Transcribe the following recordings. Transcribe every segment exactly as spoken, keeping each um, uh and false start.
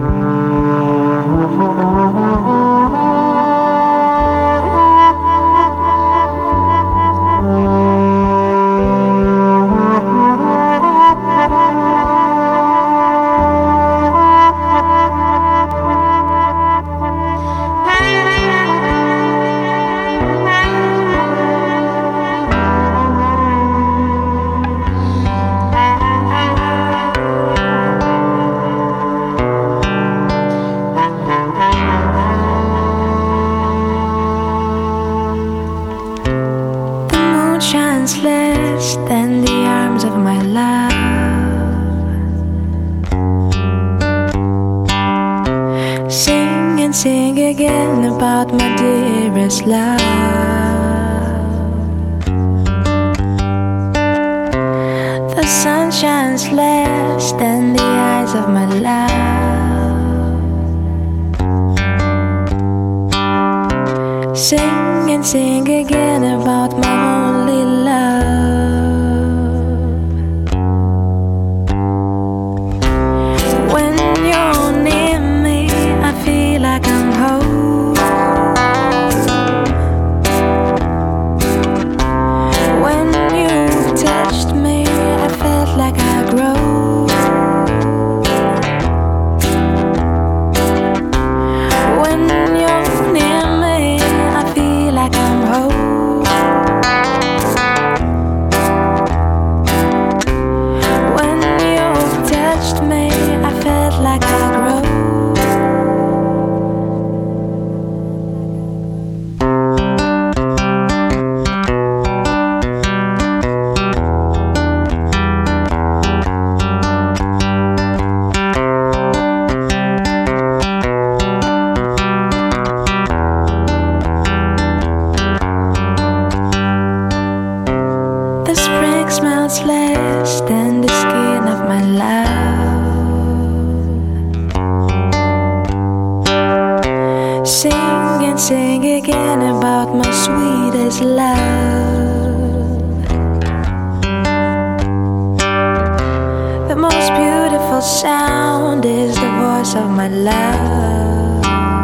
Less than the arms of my love. Sing and sing again about my dearest love. The sun shines less than the eyes of my love. Sing and sing again about my only love. When you're near me, I feel like I'm home. When you touched me, I felt like I grow. When you're near me, I feel like I'm home. When you touched me, I felt like I grow. The spring smells less than the skin of my love. Sing and sing again about my sweetest love. The most beautiful sound is the voice of my love.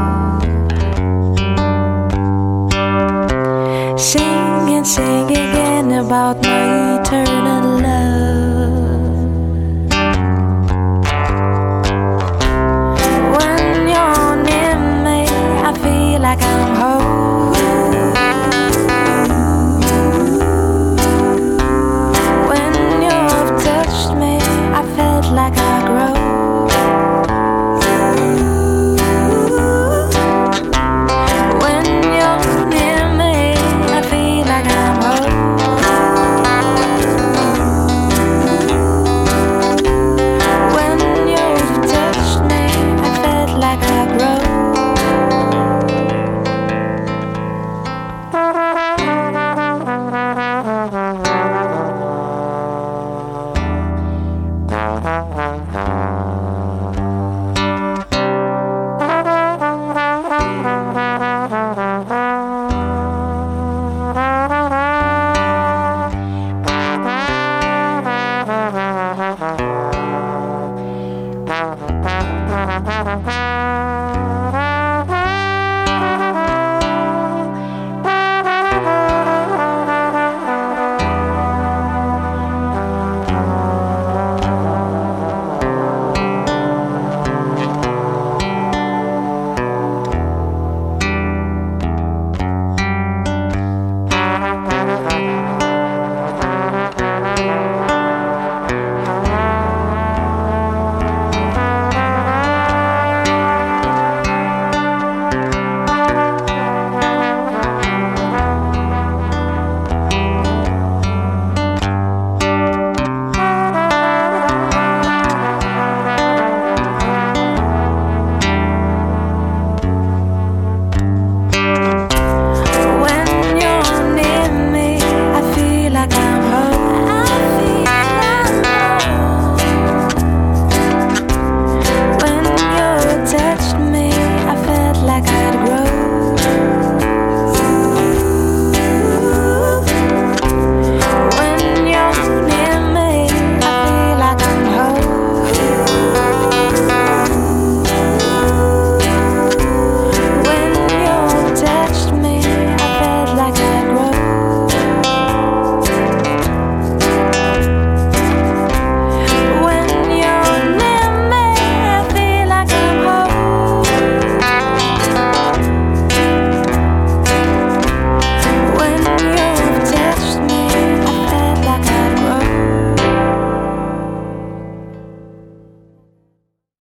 Sing and sing again about my eternal love. When you're near me, I feel like I'm home. When you've touched me, I felt like I grow. When you're near me, I feel like I'm home. When you've touched me, I felt like I grow. Thank you.